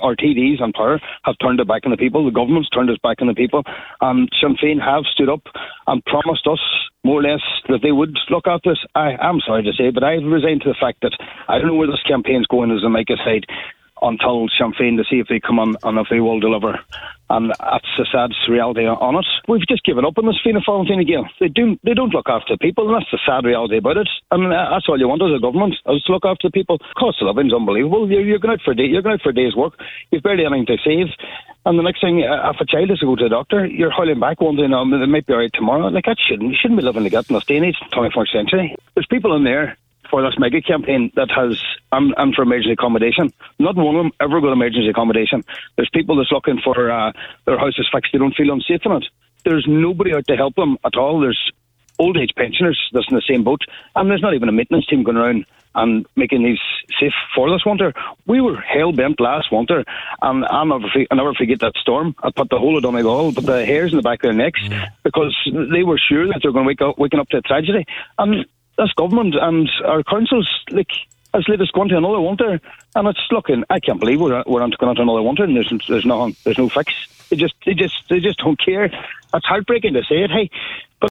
our TDs in power have turned it back on the people. The government's turned it back on the people. And Sinn Féin have stood up and promised us, more or less, that they would look after us. I'm sorry to say, but I've resigned to the fact that I don't know where this campaign's going, as I make it side, until Sinn Féin to see if they come on and if they will deliver. And that's the sad reality on it. We've just given up on this Fianna Fáil thing again. They don't look after people, and that's the sad reality about it. And that's all you want as a government, is to look after the people. Cost of living's unbelievable. You're going out for a day's work. You've barely anything to save. And the next thing, if a child has to go to the doctor, you're hurling back one day, they might be alright tomorrow. Like, you shouldn't be living like that in this day and age, 21st century. There's people in there for this mega campaign that has and for emergency accommodation. Not one of them ever got emergency accommodation. There's people that's looking for their houses fixed. They don't feel unsafe in it. There's nobody out to help them at all. There's old age pensioners that's in the same boat, and there's not even a maintenance team going around and making these safe for this winter. We were hell bent last winter, and I'll never forget that storm. I put the whole of Donegal, but the hairs in the back of their necks, because they were sure that they were going to waking up to a tragedy. And this government and our councils, has let us go into another winter, and it's looking. I can't believe we're going into another winter, and there's no fix. They just don't care. It's heartbreaking to say it, hey. But